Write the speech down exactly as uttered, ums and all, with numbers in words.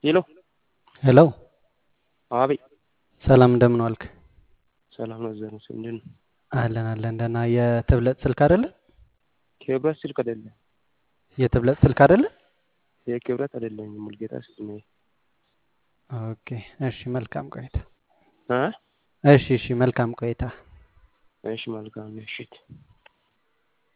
ሄሎ ሄሎ አቤት። ሰላም እንደምን ዋልክ? ሰላም ነው። ዘኑ ስንድን አለን አለን ደህና። የትብለጥ ስልክ አይደለ? ክብረት ስልክ አይደለም። የትብለጥ ስልክ አይደለ? የክብረት አይደለም። ሙልጌታ ስልክ ነው። ኦኬ እሺ፣ መልካም ቆይታ። አ እሺ እሺ፣ መልካም ቆይታ። እሺ መልካም ምሽት።